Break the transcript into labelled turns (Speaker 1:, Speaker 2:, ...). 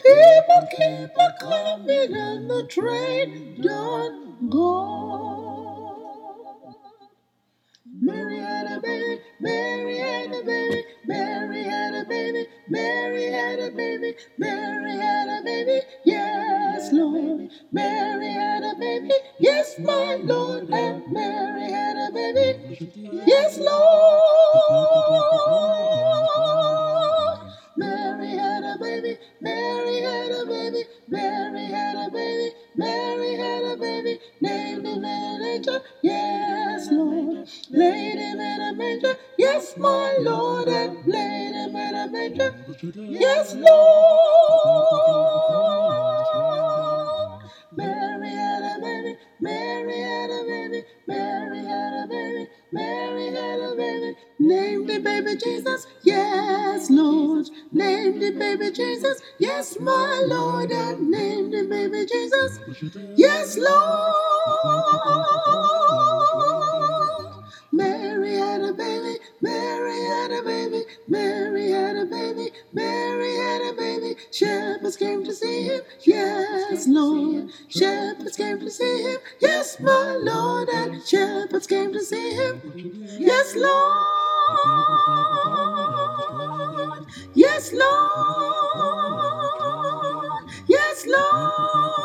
Speaker 1: People keep a coming and the train done gone. Mary had a baby, Mary had a baby, Mary had a baby, Mary had a baby, Mary had a baby, yes, Lord. Mary had a baby, yes, my Lord, and Mary had a baby, yes, Lord. Mary had a baby, Mary had a baby, Mary had a baby, Mary had a baby, named him an angel, yes, Lord. Laid him in a manger, yes, my Lord, and laid him in a manger, yes, Lord. Mary had a baby, Mary had a baby, Mary had a baby, Mary had a baby, named the baby Jesus, yes, Lord. Named the baby Jesus, yes, my Lord, and named the baby Jesus, yes, Lord. Mary had a baby, Mary had a baby, Mary had a baby, Mary had a baby. Shepherds came to see him, yes, Lord. Shepherds came to see him, yes, my Lord. And shepherds came to see him, yes, Lord. Yes, Lord. Yes, Lord.